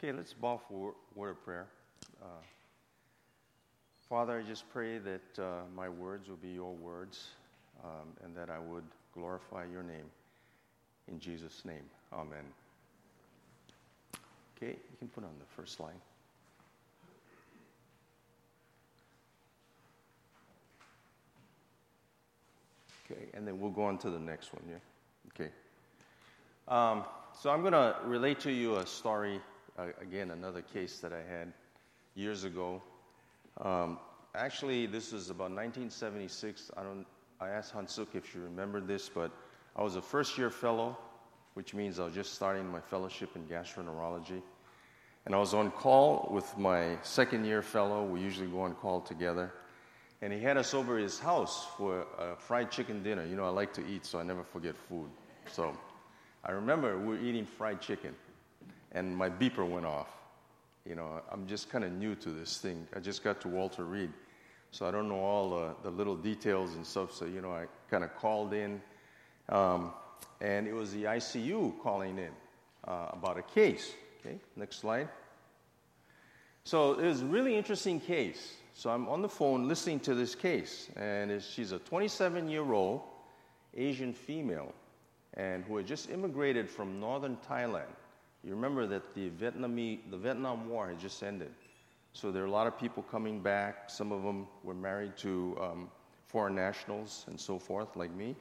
Okay, let's bow for word of prayer. Father, I just pray that my words will be your words and that I would glorify your name. In Jesus' name, amen. Okay, you can put on the first line. Okay, and then we'll go on to the next one, yeah? Okay. So I'm going to relate to you a story, again, another case that I had years ago. Actually, this is about 1976. I asked Hansuk if she remembered this, but I was a first-year fellow, which means I was just starting my fellowship in gastroenterology. And I was on call with my second-year fellow. We usually go on call together. And he had us over at his house for a fried chicken dinner. You know, I like to eat, so I never forget food. So I remember we were eating fried chicken, and my beeper went off. You know, I'm just kind of new to this thing. I just got to Walter Reed, so I don't know all the little details and stuff. So, you know, I kind of called in, and it was the ICU calling in about a case. Okay, next slide. So it was a really interesting case. So I'm on the phone listening to this case, and she's a 27-year-old Asian female, and who had just immigrated from northern Thailand. You remember that the Vietnam War had just ended. So there are a lot of people coming back. Some of them were married to foreign nationals and so forth, like me.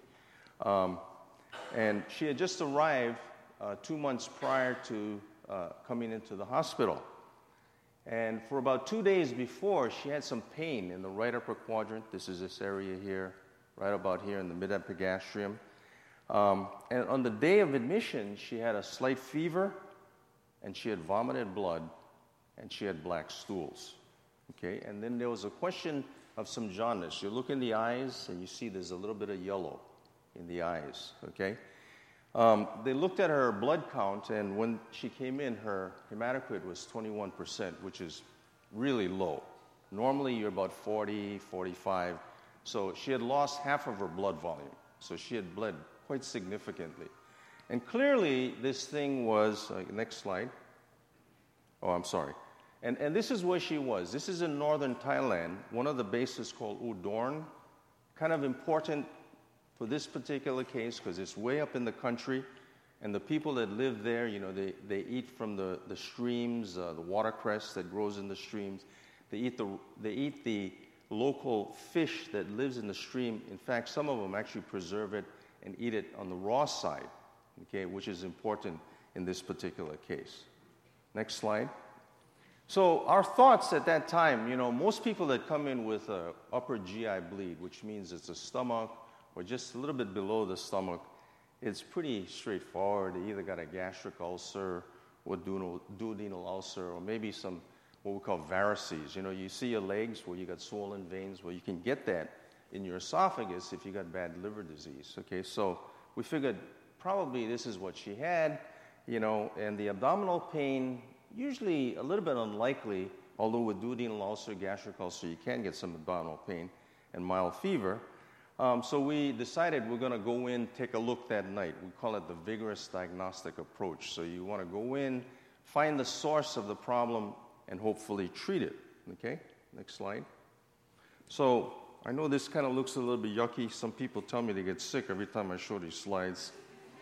And she had just arrived 2 months prior to coming into the hospital. And for about 2 days before, she had some pain in the right upper quadrant. This is this area here, right about here in the mid-epigastrium. And on the day of admission, she had a slight fever, and she had vomited blood, and she had black stools. Okay, and then there was a question of some jaundice. You look in the eyes, and you see there's a little bit of yellow in the eyes. Okay, they looked at her blood count, and when she came in, her hematocrit was 21%, which is really low. Normally, you're about 40, 45. So she had lost half of her blood volume. So she had bled quite significantly. And clearly, this thing was, next slide. Oh, I'm sorry. And this is where she was. This is in northern Thailand. One of the bases called Udorn, kind of important for this particular case because it's way up in the country. And the people that live there, you know, they eat from the streams, the watercress that grows in the streams. They eat the local fish that lives in the stream. In fact, some of them actually preserve it and eat it on the raw side, okay, which is important in this particular case. Next slide. So our thoughts at that time, you know, most people that come in with a upper GI bleed, which means it's a stomach or just a little bit below the stomach, it's pretty straightforward. They either got a gastric ulcer or duodenal ulcer or maybe some what we call varices. You know, you see your legs where you got swollen veins. Well, you can get that in your esophagus if you got bad liver disease. Okay, so we figured probably this is what she had, you know, and the abdominal pain, usually a little bit unlikely, although with duodenal ulcer, gastric ulcer, you can get some abdominal pain and mild fever. So we decided we're going to go in, take a look that night. We call it the vigorous diagnostic approach. So you want to go in, find the source of the problem, and hopefully treat it. Okay, next slide. So I know this kind of looks a little bit yucky. Some people tell me they get sick every time I show these slides.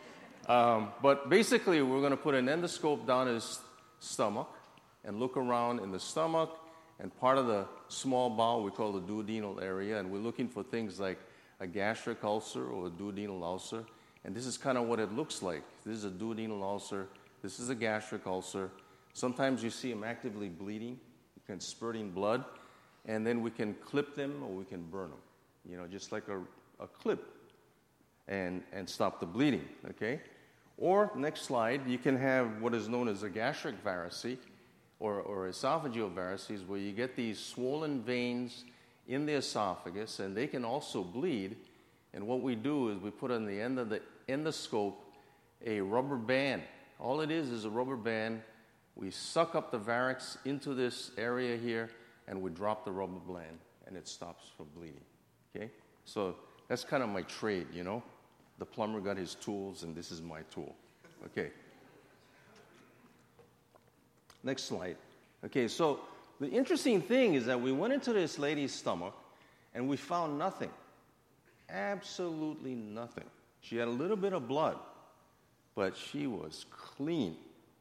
But basically, we're going to put an endoscope down his stomach and look around in the stomach and part of the small bowel we call the duodenal area. And we're looking for things like a gastric ulcer or a duodenal ulcer. And this is kind of what it looks like. This is a duodenal ulcer. This is a gastric ulcer. Sometimes you see them actively bleeding, spurting blood. And then we can clip them or we can burn them, you know, just like a clip and stop the bleeding, okay? Or, next slide, you can have what is known as a gastric varice or esophageal varices where you get these swollen veins in the esophagus and they can also bleed. And what we do is we put on the end of the endoscope a rubber band. All it is a rubber band. We suck up the varix into this area here and we drop the rubber band, and it stops from bleeding, okay? So that's kind of my trade, you know? The plumber got his tools, and this is my tool, okay? Next slide. Okay, so the interesting thing is that we went into this lady's stomach and we found nothing. Absolutely nothing. She had a little bit of blood, but she was clean.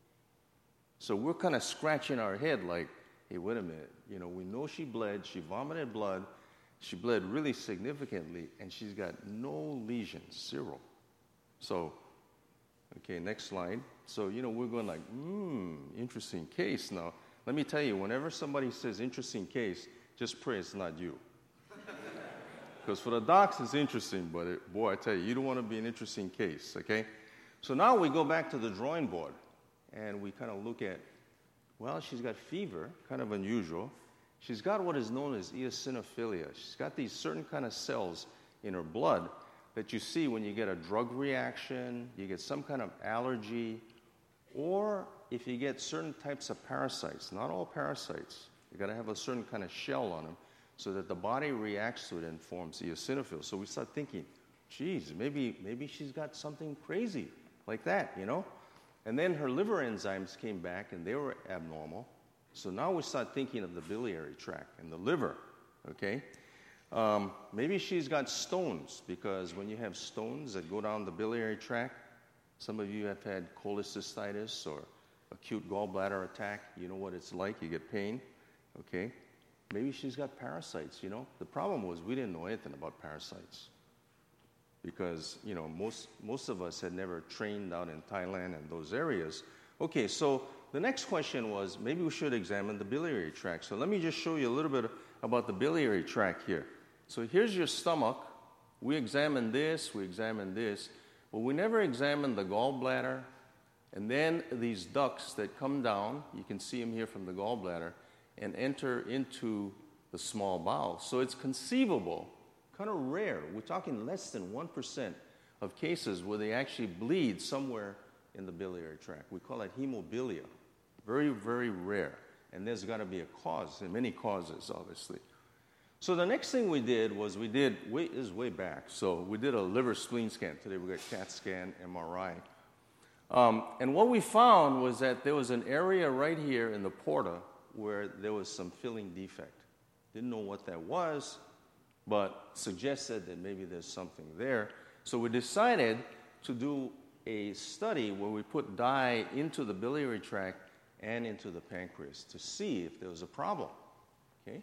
So we're kind of scratching our head like, hey, wait a minute. You know, we know she bled. She vomited blood. She bled really significantly, and she's got no lesions, zero. So, okay, next slide. So, you know, we're going like, interesting case. Now, let me tell you, whenever somebody says interesting case, just pray it's not you. Because for the docs, it's interesting, but boy, I tell you, you don't want to be an interesting case, okay? So now we go back to the drawing board, and we kind of look at, well, she's got fever, kind of unusual. She's got what is known as eosinophilia. She's got these certain kind of cells in her blood that you see when you get a drug reaction, you get some kind of allergy, or if you get certain types of parasites. Not all parasites. You got to have a certain kind of shell on them so that the body reacts to it and forms eosinophils. So we start thinking, geez, maybe she's got something crazy like that, you know? And then her liver enzymes came back and they were abnormal. So now we start thinking of the biliary tract and the liver, okay? Maybe she's got stones, because when you have stones that go down the biliary tract, some of you have had cholecystitis or acute gallbladder attack. You know what it's like. You get pain, okay? Maybe she's got parasites, you know. The problem was we didn't know anything about parasites because, you know, most of us had never trained out in Thailand and those areas. Okay, so the next question was, maybe we should examine the biliary tract. So let me just show you a little bit about the biliary tract here. So here's your stomach. We examined this, but we never examined the gallbladder, and then these ducts that come down, you can see them here from the gallbladder, and enter into the small bowel. So it's conceivable, kind of rare. We're talking less than 1% of cases where they actually bleed somewhere in the biliary tract. We call it hemobilia. Very, very rare. And there's got to be a cause, and many causes, obviously. So the next thing we did was this is way back. So we did a liver spleen scan. Today we got CAT scan, MRI. And what we found was that there was an area right here in the porta where there was some filling defect. Didn't know what that was, but suggested that maybe there's something there. So we decided to do a study where we put dye into the biliary tract and into the pancreas to see if there was a problem. Okay?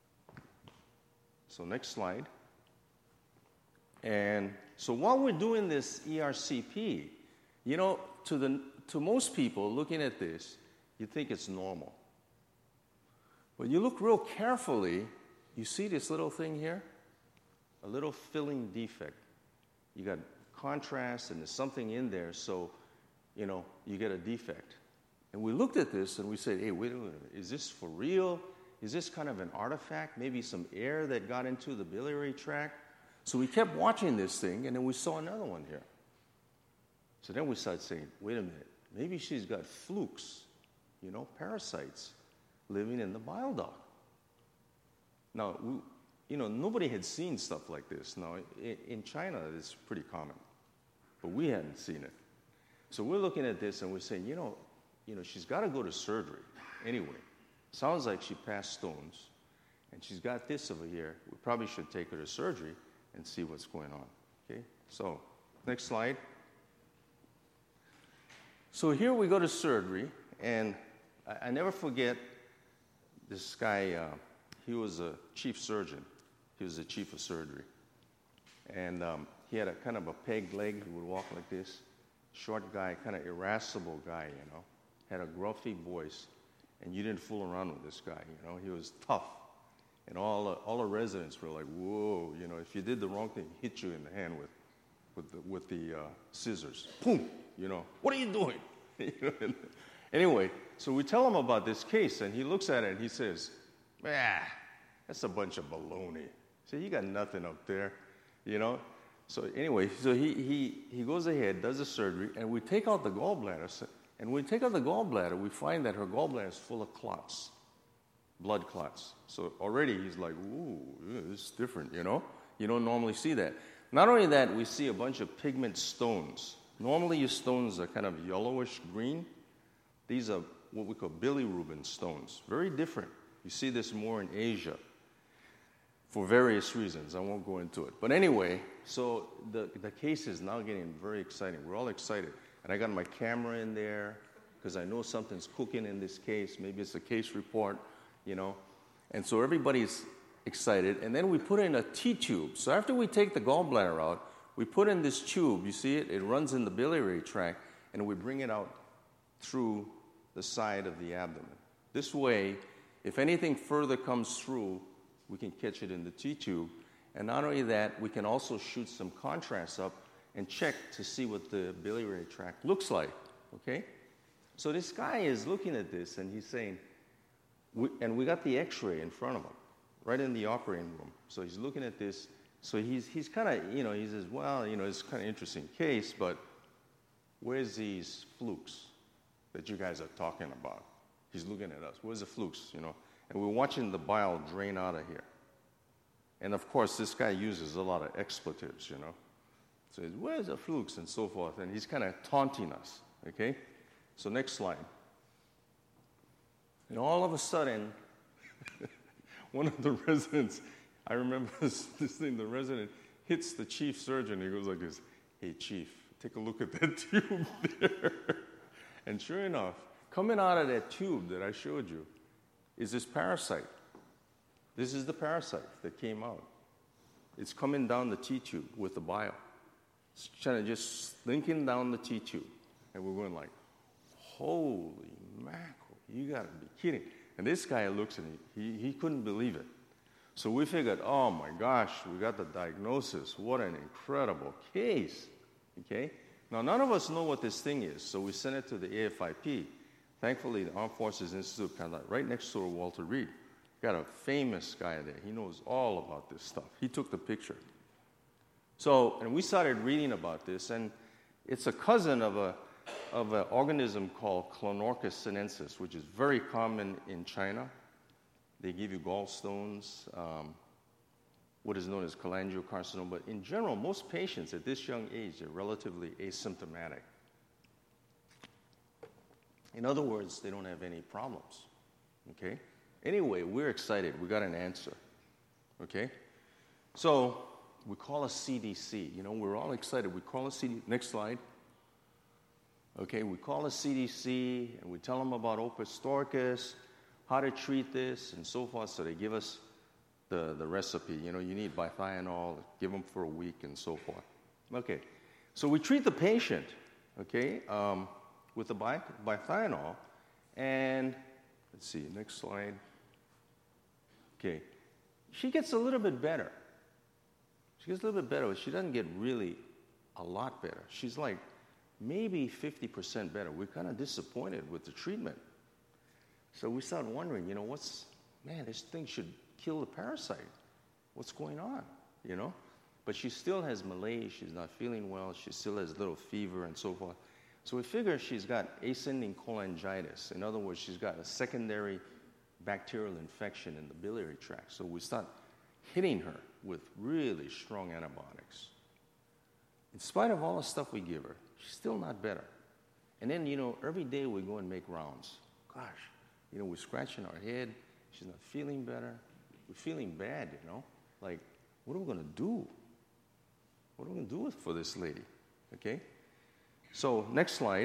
So next slide. And so while we're doing this ERCP, you know, to most people looking at this, you think it's normal. But you look real carefully, you see this little thing here? A little filling defect. You got contrast and there's something in there, so, you know, you get a defect. And we looked at this and we said, hey, wait a minute, is this for real? Is this kind of an artifact? Maybe some air that got into the biliary tract? So we kept watching this thing, and then we saw another one here. So then we started saying, wait a minute, maybe she's got flukes, you know, parasites living in the bile duct. Now, nobody had seen stuff like this. Now, in China, it's pretty common, but we hadn't seen it. So we're looking at this and we're saying, you know, she's got to go to surgery anyway. Sounds like she passed stones, and she's got this over here. We probably should take her to surgery and see what's going on. Okay, so next slide. So here we go to surgery, and I never forget this guy. He was a chief surgeon. He was the chief of surgery, and he had a kind of a peg leg. He would walk like this. Short guy, kind of irascible guy, you know. Had a gruffy voice. And you didn't fool around with this guy, you know. He was tough. And all the residents were like, whoa, you know, if you did the wrong thing, he hit you in the hand with the scissors. Boom, you know, what are you doing? You know? Anyway, so we tell him about this case, and he looks at it and he says, that's a bunch of baloney. So you got nothing up there, you know. So anyway, so he goes ahead, does the surgery, and we take out the gallbladder. And when we take out the gallbladder, we find that her gallbladder is full of clots, blood clots. So already he's like, ooh, this is different, you know? You don't normally see that. Not only that, we see a bunch of pigment stones. Normally your stones are kind of yellowish green. These are what we call bilirubin stones. Very different. You see this more in Asia for various reasons. I won't go into it. But anyway, so the case is now getting very exciting. We're all excited. And I got my camera in there because I know something's cooking in this case. Maybe it's a case report, you know. And so everybody's excited. And then we put in a T-tube. So after we take the gallbladder out, we put in this tube. You see it? It runs in the biliary tract. And we bring it out through the side of the abdomen. This way, if anything further comes through, we can catch it in the T-tube. And not only that, we can also shoot some contrast up and check to see what the biliary tract looks like, okay? So this guy is looking at this, and he's saying, and we got the x-ray in front of him, right in the operating room. So he's looking at this. So he's kind of, you know, he says, well, you know, it's kind of interesting case, but where's these flukes that you guys are talking about? He's looking at us. Where's the flukes, you know? And we're watching the bile drain out of here. And of course, this guy uses a lot of expletives, you know? So he's, where's the flukes, and so forth. And he's kind of taunting us, okay? So next slide. And all of a sudden, one of the residents, I remember this thing, the resident hits the chief surgeon. He goes like this, hey, chief, take a look at that tube there. And sure enough, coming out of that tube that I showed you is this parasite. This is the parasite that came out. It's coming down the T-tube with the bile. It's trying to just slinking down the T-tube. And we're going like, holy mackerel, you got to be kidding. And this guy looks at me, he couldn't believe it. So we figured, oh my gosh, we got the diagnosis. What an incredible case, okay? Now, none of us know what this thing is, so we sent it to the AFIP. Thankfully, the Armed Forces Institute, kind of right next to Walter Reed, got a famous guy there. He knows all about this stuff. He took the picture. So, and we started reading about this, and it's a cousin of an organism called Clonorchis sinensis, which is very common in China. They give you gallstones, what is known as cholangiocarcinoma. But in general, most patients at this young age are relatively asymptomatic. In other words, they don't have any problems, okay? Anyway, we're excited. We got an answer, okay? So we call a CDC. You know, we're all excited. We call a CDC. Next slide. Okay, we call a CDC, and we tell them about Opus Storchis, how to treat this, and so forth. So they give us the recipe. You know, you need Bithianol, give them for a week, and so forth. Okay, so we treat the patient, okay, with the Bithianol, and let's see, next slide. Okay, she gets a little bit better. She gets a little bit better, but she doesn't get really a lot better. She's like maybe 50% better. We're kind of disappointed with the treatment. So we started wondering, you know, man, this thing should kill the parasite. What's going on, you know? But she still has malaise. She's not feeling well. She still has a little fever and so forth. So we figure she's got ascending cholangitis. In other words, she's got a secondary bacterial infection in the biliary tract. So we start hitting her with really strong antibiotics. In spite of all the stuff we give her, she's still not better. And then, you know, every day we go and make rounds. Gosh, you know, we're scratching our head. She's not feeling better. We're feeling bad, you know. Like, what are we going to do? What are we going to do for this lady? Okay? So, next slide.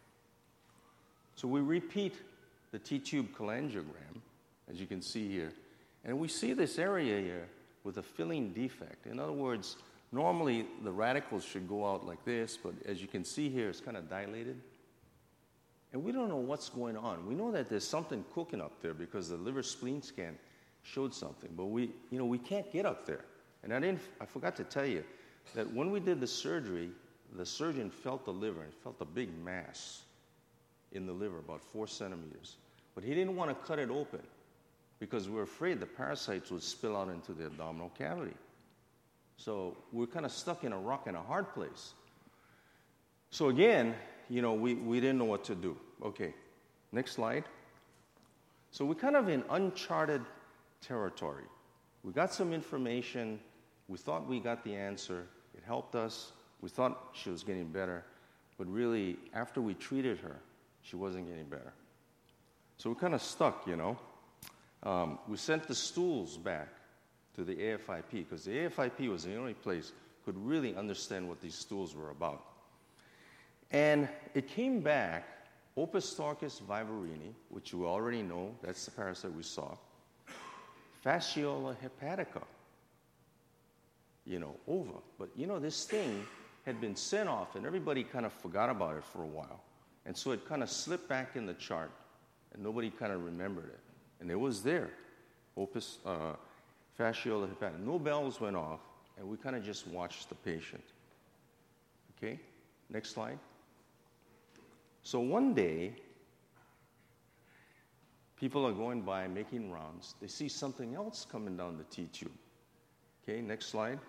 So we repeat the T-tube cholangiogram, as you can see here. And we see this area here with a filling defect. In other words, normally the radicals should go out like this, but as you can see here, it's kind of dilated. And we don't know what's going on. We know that there's something cooking up there because the liver spleen scan showed something, but we can't get up there. And I forgot to tell you that when we did the surgery, the surgeon felt the liver and felt a big mass in the liver, about 4 centimeters. But he didn't want to cut it open because we were afraid the parasites would spill out into the abdominal cavity. So we're kind of stuck in a rock and a hard place. So again, you know, we didn't know what to do. Okay, next slide. So we're kind of in uncharted territory. We got some information. We thought we got the answer. It helped us. We thought she was getting better. But really, after we treated her, she wasn't getting better. So we're kind of stuck, you know. We sent the stools back to the AFIP because the AFIP was the only place could really understand what these stools were about. And it came back, Opisthochus vivarini, which you already know, that's the parasite we saw, Fasciola hepatica, ova. But, this thing had been sent off, and everybody kind of forgot about it for a while. And so it kind of slipped back in the chart, and nobody kind of remembered it. And it was there, Fasciola hepatica. No bells went off, and we kind of just watched the patient. Okay, next slide. So one day, people are going by, making rounds. They see something else coming down the T-tube. Okay, next slide.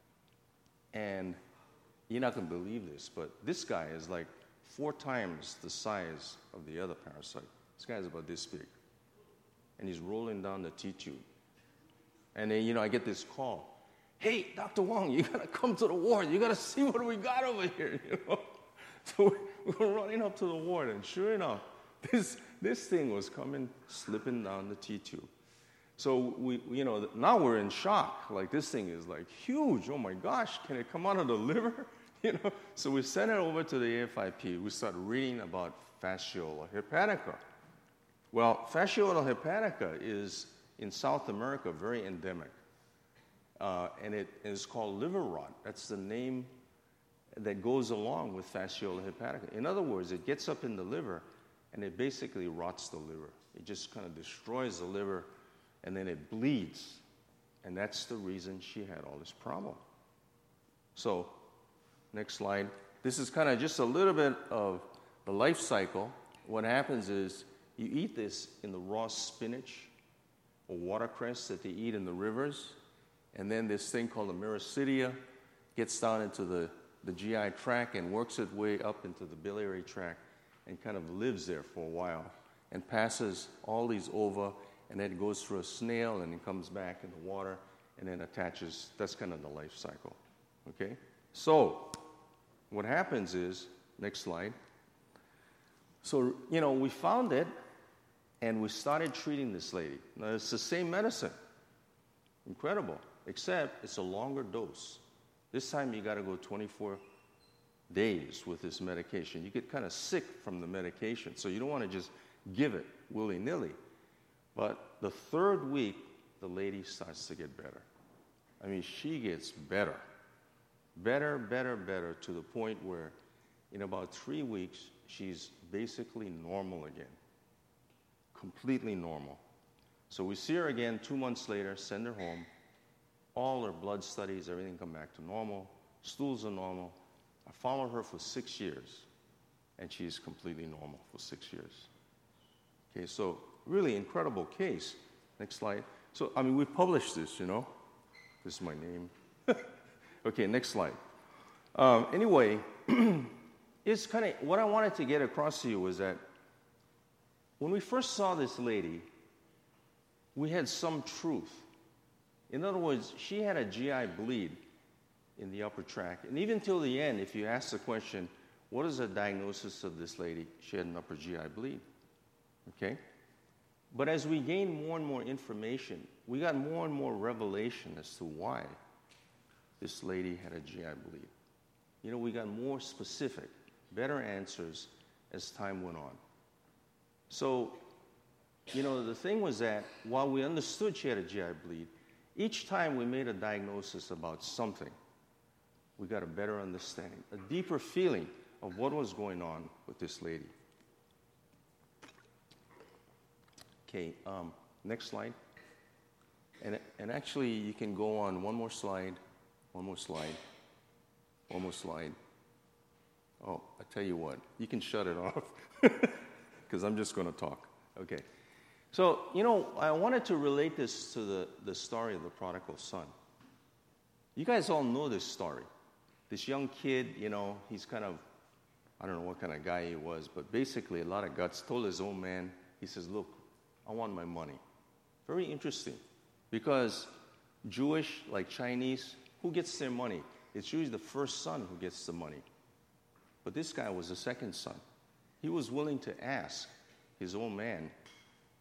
And you're not going to believe this, but this guy is like 4 times the size of the other parasite. This guy is about this big. And he's rolling down the T-tube. And then, I get this call. Hey, Dr. Wong, you got to come to the ward. You got to see what we got over here, So we're running up to the ward, and sure enough, this thing was slipping down the T-tube. So now we're in shock. Like, this thing is like huge. Oh my gosh, can it come out of the liver? So we sent it over to the AFIP. We started reading about Fasciola hepatica. Well, Fasciola hepatica is in South America very endemic, and it is called liver rot. That's the name that goes along with Fasciola hepatica. In other words, it gets up in the liver, and it basically rots the liver. It just kind of destroys the liver, and then it bleeds. And that's the reason she had all this problem. So, next slide. This is kind of just a little bit of the life cycle. What happens is you eat this in the raw spinach or watercress that they eat in the rivers, and then this thing called the Myristidia gets down into the GI tract and works its way up into the biliary tract and kind of lives there for a while and passes all these ova, and then it goes through a snail and it comes back in the water and then attaches. That's kind of the life cycle. Okay? So, what happens is, next slide. So, we found it and we started treating this lady. Now, it's the same medicine. Incredible. Except it's a longer dose. This time you got to go 24 days with this medication. You get kind of sick from the medication, so you don't want to just give it willy-nilly. But the 3rd week, the lady starts to get better. I mean, she gets better. Better, to the point where in about 3 weeks, she's basically normal again. Completely normal. So we see her again 2 months later, send her home. All her blood studies, everything come back to normal. Stools are normal. I follow her for 6 years, and she's completely normal for 6 years. Okay, so really incredible case. Next slide. So, we published this, This is my name. Okay, next slide. Anyway, it's kind of what I wanted to get across to you was that when we first saw this lady, we had some truth. In other words, she had a GI bleed in the upper tract. And even till the end, if you ask the question, what is the diagnosis of this lady? She had an upper GI bleed. Okay? But as we gained more and more information, we got more and more revelation as to why this lady had a GI bleed. We got more specific, better answers as time went on. So, the thing was that while we understood she had a GI bleed, each time we made a diagnosis about something, we got a better understanding, a deeper feeling of what was going on with this lady. Okay, next slide. And actually, you can go on one more slide. Oh, I tell you what, you can shut it off because I'm just going to talk. Okay. So, I wanted to relate this to the story of the prodigal son. You guys all know this story. This young kid, he's kind of, I don't know what kind of guy he was, but basically a lot of guts, told his old man, he says, look, I want my money. Very interesting, because Jewish, like Chinese, who gets their money? It's usually the first son who gets the money. But this guy was the second son. He was willing to ask his old man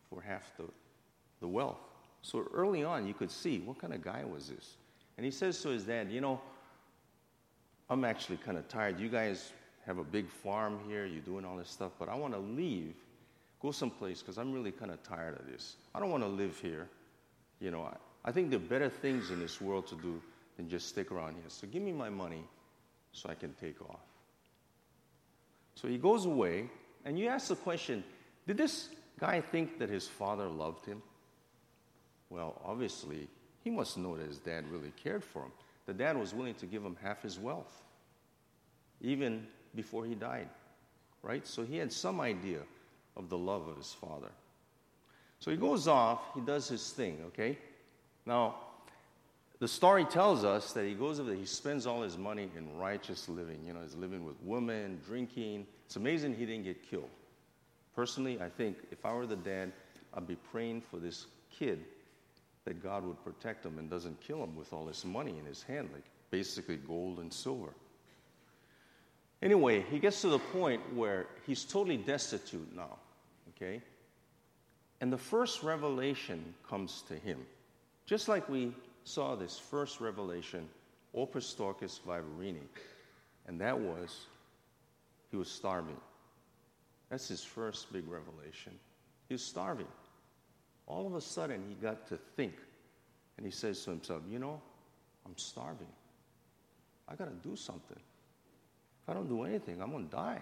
for half the wealth. So early on, you could see, what kind of guy was this? And he says to his dad, I'm actually kind of tired. You guys have a big farm here. You're doing all this stuff. But I want to leave, go someplace, because I'm really kind of tired of this. I don't want to live here. I think there are better things in this world to do than just stick around here. So give me my money so I can take off. So he goes away, and you ask the question, did this guy think that his father loved him? Well, obviously, he must know that his dad really cared for him. The dad was willing to give him half his wealth, even before he died, right? So he had some idea of the love of his father. So he goes off, he does his thing, okay? Now, the story tells us that he goes over there, he spends all his money in righteous living. He's living with women, drinking. It's amazing he didn't get killed. Personally, I think if I were the dad, I'd be praying for this kid that God would protect him and doesn't kill him with all this money in his hand, like basically gold and silver. Anyway, he gets to the point where he's totally destitute now, okay? And the first revelation comes to him. Just like we saw this first revelation, Opistorchus Vivarini, and that was he was starving. That's his first big revelation. He was starving. All of a sudden, he got to think, and he says to himself, I'm starving. I got to do something. If I don't do anything, I'm going to die.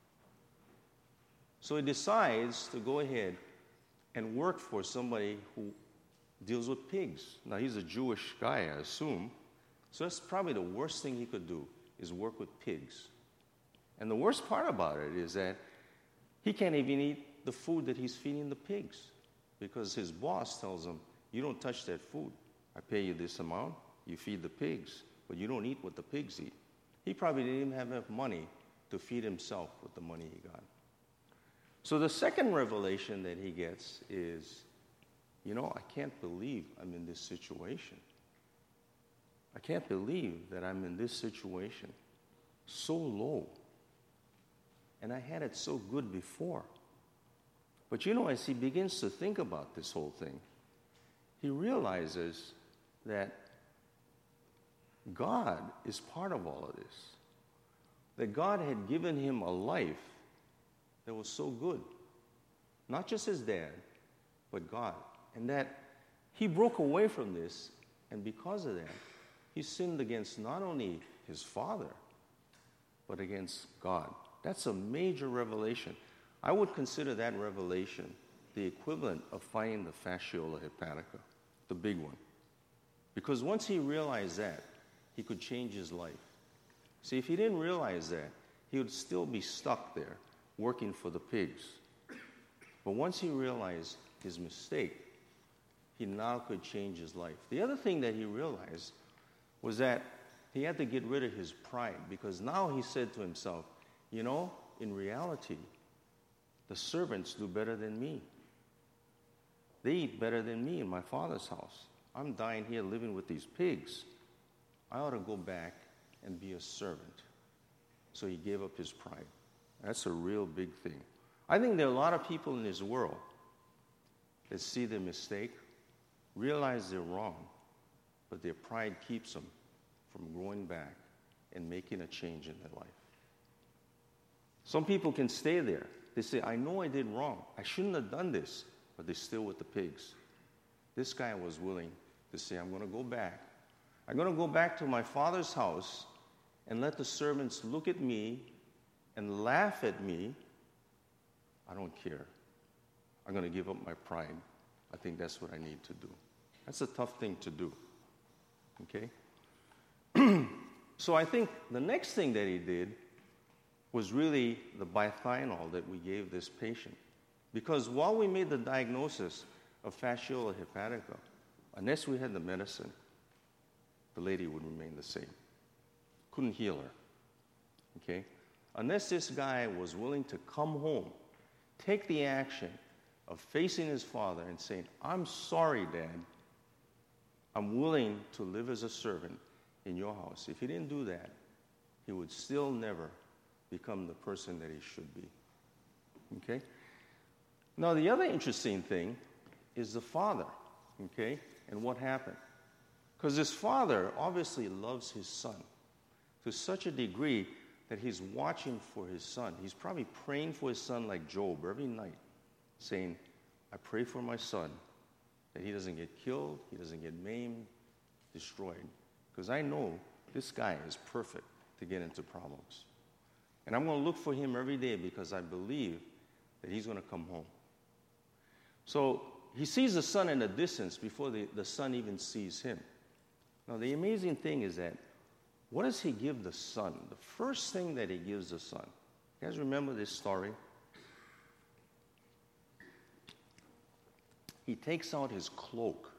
So he decides to go ahead and work for somebody who deals with pigs. Now, he's a Jewish guy, I assume. So that's probably the worst thing he could do, is work with pigs. And the worst part about it is that he can't even eat the food that he's feeding the pigs, because his boss tells him, you don't touch that food. I pay you this amount, you feed the pigs, but you don't eat what the pigs eat. He probably didn't even have enough money to feed himself with the money he got. So the second revelation that he gets is, I can't believe I'm in this situation. I can't believe that I'm in this situation so low. And I had it so good before. But as he begins to think about this whole thing, he realizes that God is part of all of this. That God had given him a life that was so good. Not just his dad, but God. And that he broke away from this, and because of that, he sinned against not only his father, but against God. That's a major revelation. I would consider that revelation the equivalent of finding the fasciola hepatica, the big one. Because once he realized that, he could change his life. See, if he didn't realize that, he would still be stuck there working for the pigs. But once he realized his mistake, he now could change his life. The other thing that he realized was that he had to get rid of his pride, because now he said to himself, in reality, the servants do better than me. They eat better than me in my father's house. I'm dying here living with these pigs. I ought to go back and be a servant. So he gave up his pride. That's a real big thing. I think there are a lot of people in this world that see their mistake, realize they're wrong, but their pride keeps them from going back and making a change in their life. Some people can stay there. They say, I know I did wrong. I shouldn't have done this, but they're still with the pigs. This guy was willing to say, I'm going to go back. I'm going to go back to my father's house and let the servants look at me and laugh at me. I don't care. I'm going to give up my pride. I think that's what I need to do. That's a tough thing to do. Okay? So I think the next thing that he did was really the bithionol that we gave this patient. Because while we made the diagnosis of fasciola hepatica, unless we had the medicine, the lady would remain the same. Couldn't heal her. Okay? Unless this guy was willing to come home, take the action of facing his father and saying, I'm sorry, Dad. I'm willing to live as a servant in your house. If he didn't do that, he would still never become the person that he should be. Okay? Now, the other interesting thing is the father, okay, and what happened. Because this father obviously loves his son to such a degree that he's watching for his son. He's probably praying for his son like Job every night, saying, I pray for my son that he doesn't get killed, he doesn't get maimed, destroyed. Because I know this guy is perfect to get into problems. And I'm going to look for him every day because I believe that he's going to come home. So he sees the son in the distance before the son even sees him. Now, the amazing thing is that what does he give the son? The first thing that he gives the son. You guys remember this story? He takes out his cloak.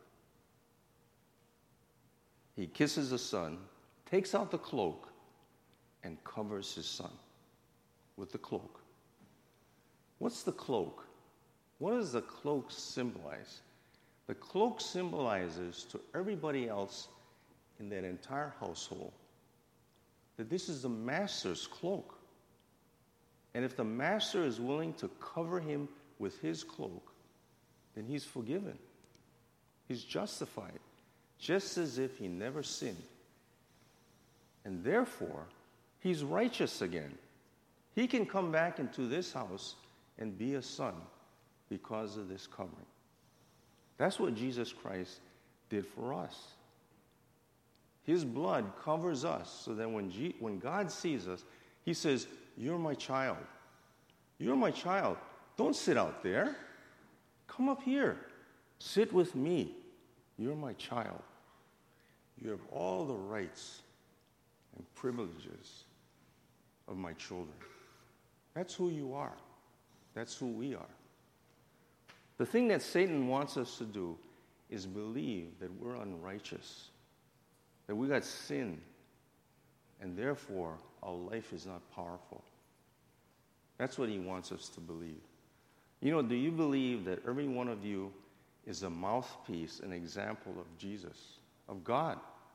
He kisses the son, takes out the cloak, and covers his son with the cloak. What's the cloak? What does the cloak symbolize? The cloak symbolizes to everybody else in that entire household that this is the master's cloak. And if the master is willing to cover him with his cloak, then he's forgiven. He's justified, just as if he never sinned. And therefore, he's righteous again. He can come back into this house and be a son because of this covering. That's what Jesus Christ did for us. His blood covers us so that when God sees us, he says, you're my child. You're my child. Don't sit out there. Come up here. Sit with me. You're my child. You have all the rights and privileges of my children. That's who you are. That's who we are. The thing that Satan wants us to do is believe that we're unrighteous, that we got sin, and therefore our life is not powerful. That's what he wants us to believe. You know, do you believe that every one of you is a mouthpiece, an example of Jesus, of God?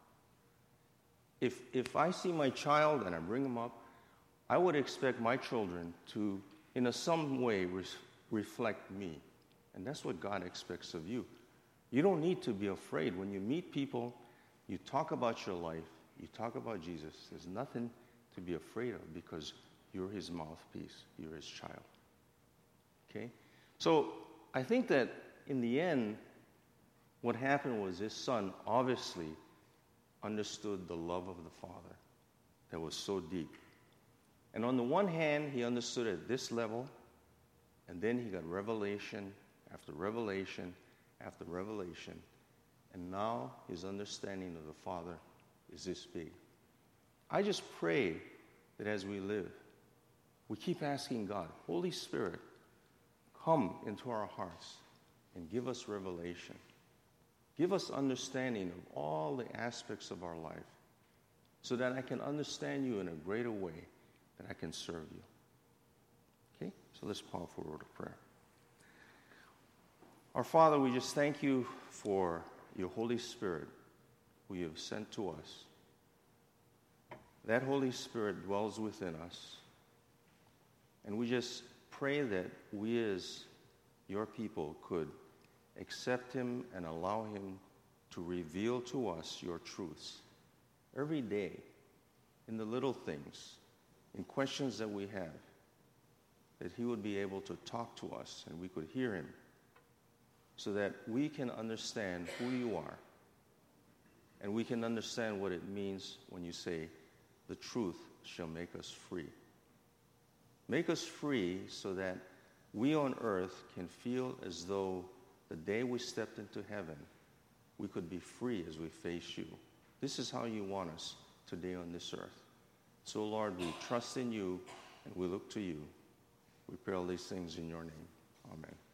If I see my child and I bring him up, I would expect my children to, in some way, reflect me. And that's what God expects of you. You don't need to be afraid. When you meet people, you talk about your life, you talk about Jesus. There's nothing to be afraid of because you're his mouthpiece. You're his child. Okay? So I think that in the end, what happened was his son obviously understood the love of the Father that was so deep. And on the one hand, he understood at this level, and then he got revelation after revelation after revelation. And now his understanding of the Father is this big. I just pray that as we live, we keep asking God, Holy Spirit, come into our hearts and give us revelation. Give us understanding of all the aspects of our life so that I can understand you in a greater way, that I can serve you. Okay? So let's pause for a word of prayer. Our Father, we just thank you for your Holy Spirit who you have sent to us. That Holy Spirit dwells within us. And we just pray that we as your people could accept him and allow him to reveal to us your truths every day in the little things, in questions that we have, that he would be able to talk to us and we could hear him so that we can understand who you are and we can understand what it means when you say, the truth shall make us free. Make us free so that we on earth can feel as though the day we stepped into heaven, we could be free as we face you. This is how you want us today on this earth. So, Lord, we trust in you and we look to you. We pray all these things in your name. Amen.